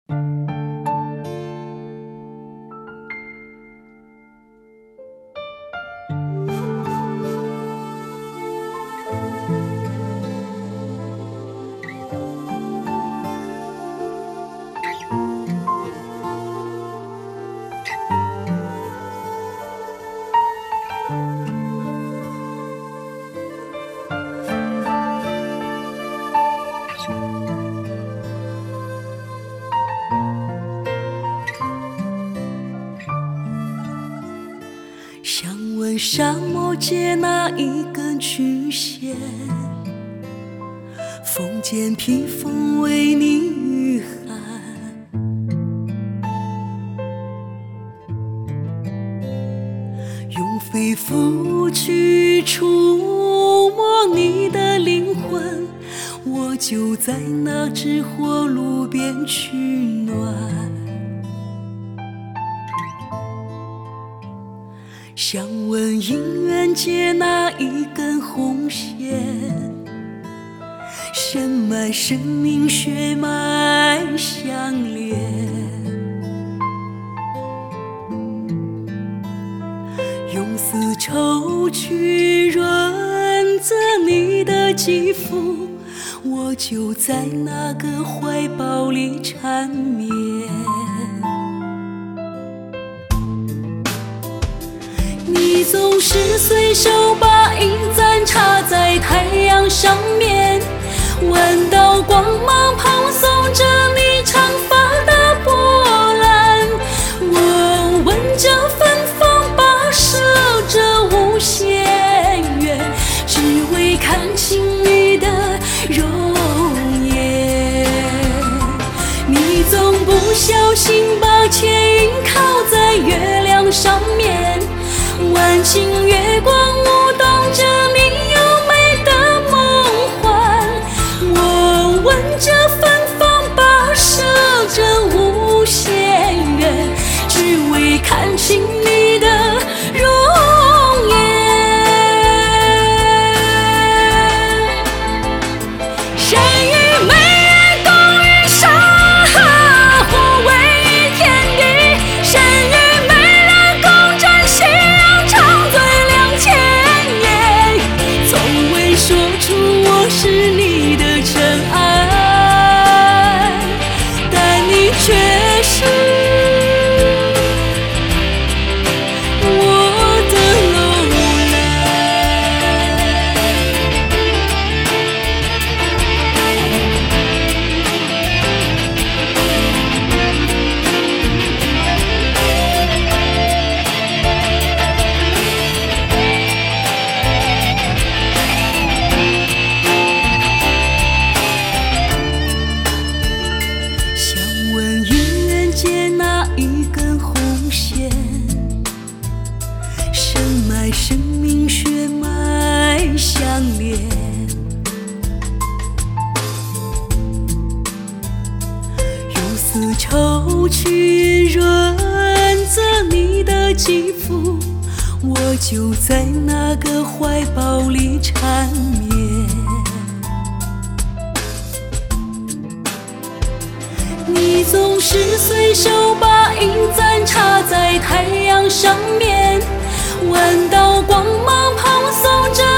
想问沙漠界那一根曲线，风间披风为你御寒，用肺腑去触摸你的灵魂，我就在那只火炉边取暖。想问姻缘界那一根红线，深埋生命血脉相连，用丝绸去润泽你的肌肤，我就在那个怀抱里缠绵。你总是随手把银簪插在太阳上面，弯道光芒抛送着你长发的波澜。我闻着芬芳，跋涉着无限远，只为看清你的容颜。你总不小心把牵引靠在月亮上面，晚晴月光舞动着你优美的梦幻。我闻着芬芳，跋涉着无限远，只为看清你的容颜。山与美人共一生，互为一天地。山与美人共展夕阳，长醉2000年。从未说出我是你的尘埃，但你却是我的楼兰。想问姻缘界那一根红线，深埋生命血脉相连，用丝绸去润泽你的肌肤，我就在那个怀抱里缠绵。你总是随手把银簪插在太阳上面，弯道光芒抛送着